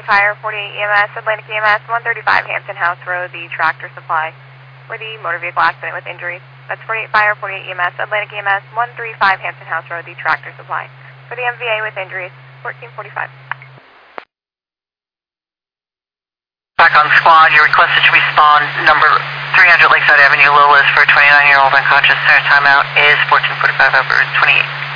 Fire 48 EMS, Atlantic EMS, 135 Hampton House Road, the Tractor Supply, for the motor vehicle accident with injuries. That's 48 Fire 48 EMS, Atlantic EMS, 135 Hampton House Road, the Tractor Supply, for the MVA with injuries, 1445. Back on squad, you're requested to respond number 300 Lakeside Avenue, Low List for a 29-year-old unconscious. Center timeout is 1445 over 28.